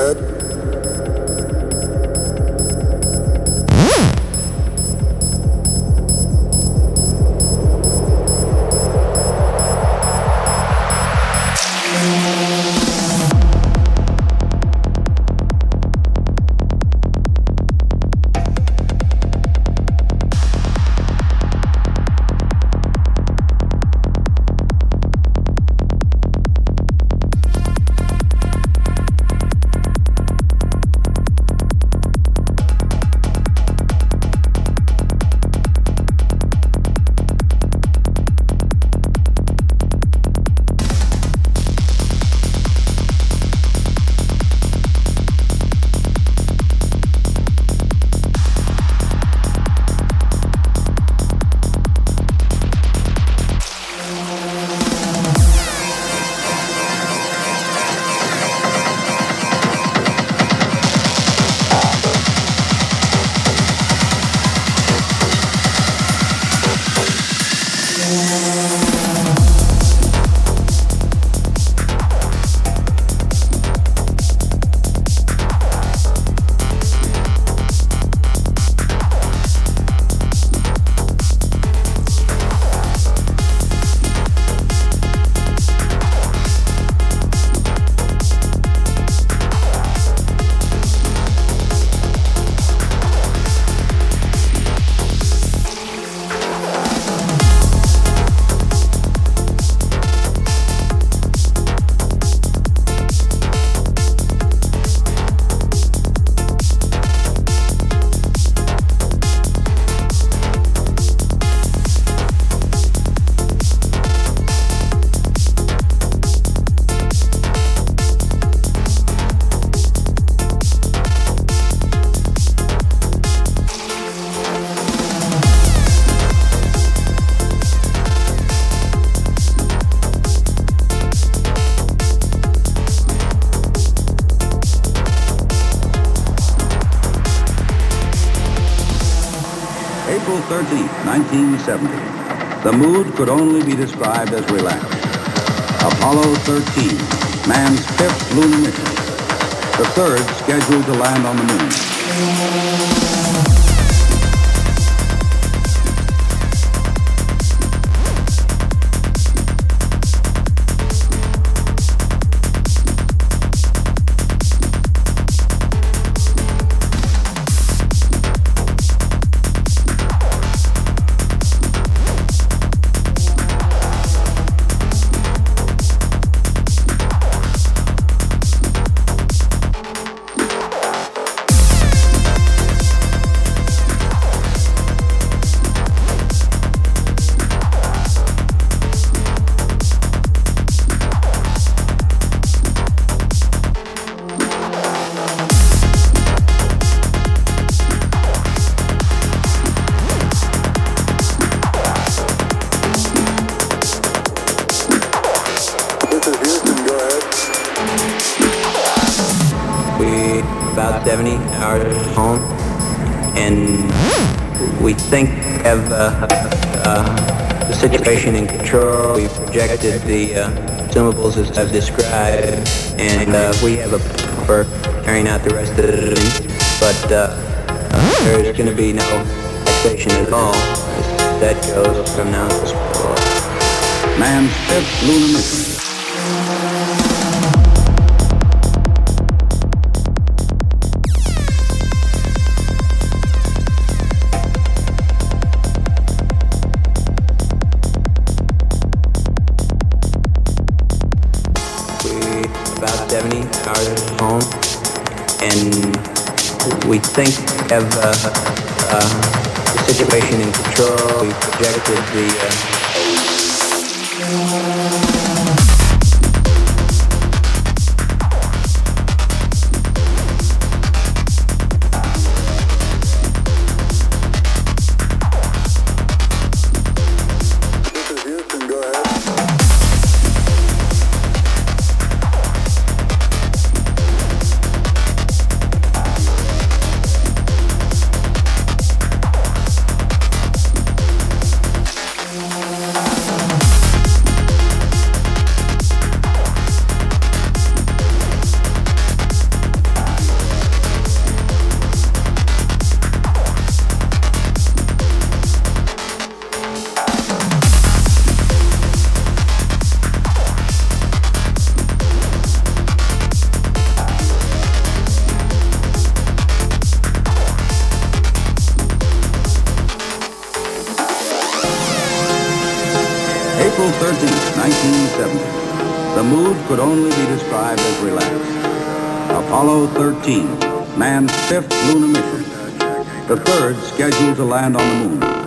ahead. April 13th, 1970. The mood could only be described as relaxed. Apollo 13, man's fifth lunar mission. The third scheduled to land on the moon. About 70 hours home, and we think of the situation in control. We projected the consumables as I've described, and we have a plan for carrying out the rest of the thing, but there's going to be no taxation at all. That goes from now on. Man's fifth lunar mission. About 70 hours home, and we think of the situation in control. We projected the April 13th, 1970. The mood could only be described as relaxed. Apollo 13, man's fifth lunar mission. The third scheduled to land on the moon.